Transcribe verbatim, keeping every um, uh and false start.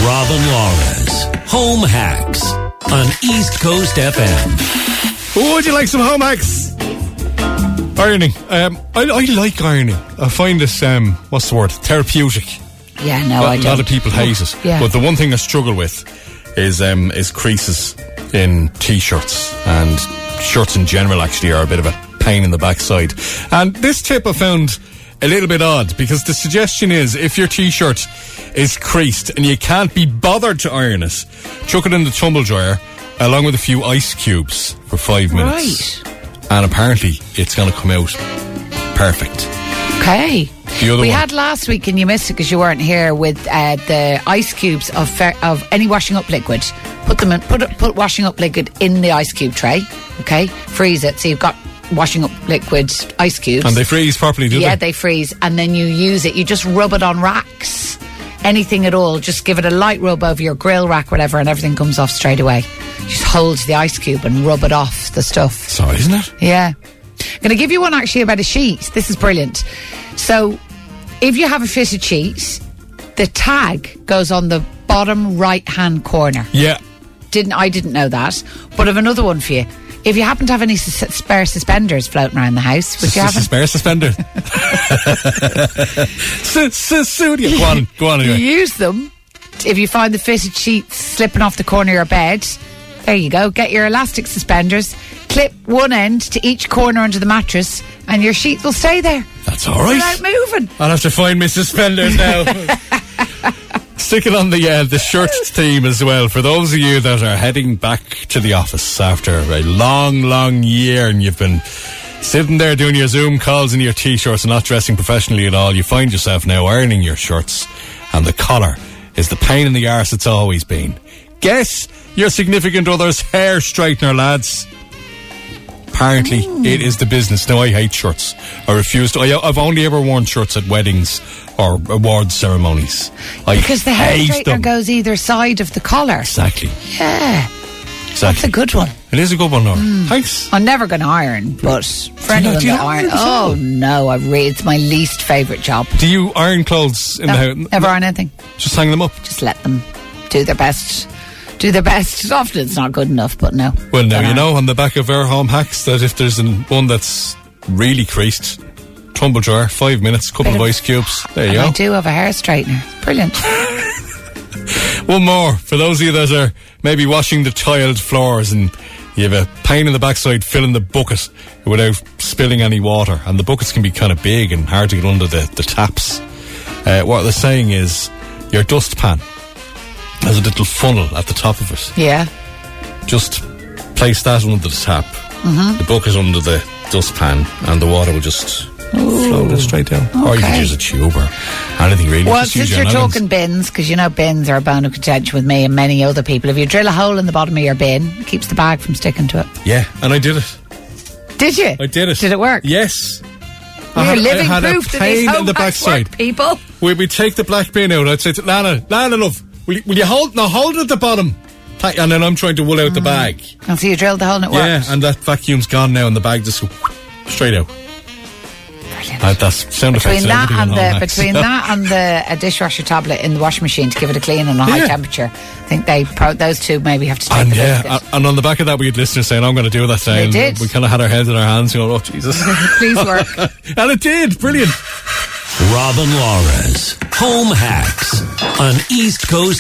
Robin Laura's Home Hacks on East Coast F M. Would you like some home hacks? Ironing. Um, I, I like ironing. I find this, um, what's the word? Therapeutic. Yeah, no, a, I don't. A lot of people hate it. Yeah. But the one thing I struggle with is um, is creases in T-shirts. And shirts in general actually are a bit of a pain in the backside. And this tip I found a little bit odd, because the suggestion is if your T-shirt is creased and you can't be bothered to iron it, chuck it in the tumble dryer along with a few ice cubes for five minutes. Right. And apparently it's going to come out perfect. Okay. The other we one. had last week, and you missed it because you weren't here, with uh, the ice cubes of fer- of any washing up liquid. Put them in, put it, put washing up liquid in the ice cube tray. Okay, freeze it so you've got washing up liquid ice cubes. And they freeze properly, do yeah, they? they freeze, and then you use it. You just rub it on racks, anything at all. Just give it a light rub over your grill rack, whatever, and everything comes off straight away. Just hold the ice cube and rub it off the stuff. Sorry, isn't it? Yeah. I'm going to give you one actually about a sheet. This is brilliant. So, if you have a fitted sheet, the tag goes on the bottom right-hand corner. Yeah. Didn't I didn't know that. But I've another one for you. If you happen to have any sus- spare suspenders floating around the house, would you have spare suspenders? Sudia. Go on, go on You anyway. use them if you find the fitted sheets slipping off the corner of your bed. There you go. Get your elastic suspenders, clip one end to each corner under the mattress, and your sheet will stay there. That's all right. Without moving. I'll have to find my suspenders now. Sticking on the uh, the shirt theme as well, for those of you that are heading back to the office after a long, long year and you've been sitting there doing your Zoom calls in your T-shirts and not dressing professionally at all, you find yourself now ironing your shirts, and the collar is the pain in the arse it's always been. Guess your significant other's hair straightener, lads. Apparently, mm. it is the business. Now, I hate shirts. I refuse to. I, I've only ever worn shirts at weddings or awards ceremonies. I because the hair hate straightener them. goes either side of the collar. Exactly. Yeah. Exactly. That's a good one. It is a good one, Laura. Mm. Thanks. I'm never going to iron, but for Do you anyone not- do you that not iron, iron oh yourself? no, I re- it's my least favourite job. Do you iron clothes in No, the house? never iron anything. Just hang them up? Just let them do their best. Do their best. Often it's not good enough, but no. Well, now Don't you iron. know on the back of our home hacks that if there's an, one that's really creased, tumble dryer, five minutes, couple Bit of of- ice cubes. There you And go. I do have a hair straightener. Brilliant. One more for those of you that are maybe washing the tiled floors and you have a pain in the backside filling the bucket without spilling any water, and the buckets can be kind of big and hard to get under the, the taps. Uh, what they're saying is your dustpan has a little funnel at the top of it. Yeah. Just place that under the tap, Mm-hmm. the bucket under the dustpan, and the water will just flow it straight down. Or you could Okay. use a tube or anything really. Well, Just use since your you're noggins. talking bins, because you know bins are a bone of contention with me and many other people. If you drill a hole in the bottom of your bin, it keeps the bag from sticking to it. Yeah, and I did it. Did you? I did it. Did it work? Yes. You're I had, living I had proof a that pain these in home the hacks backside. work, people. We we take the black bin out. I'd say to Lana, Lana, love, will you, will you hold? No, hold it at the bottom. Thank- And then I'm trying to wool out the bag. And so you drilled the hole and it Yeah, worked. and that vacuum's gone now, and the bag just go straight out. Brilliant. Uh, that's sound effects Between that everything and on the home hacks. between that and the a dishwasher tablet in the washing machine to give it a clean and a high Yeah. temperature, I think they pro- those two maybe have to take And the yeah, biscuit. and on the back of that we had listeners saying, I'm going to do that today. They And did. We kind of had our heads in our hands going, oh Jesus. Please work. And it did, brilliant. Robin Laura's Home Hacks on East Coast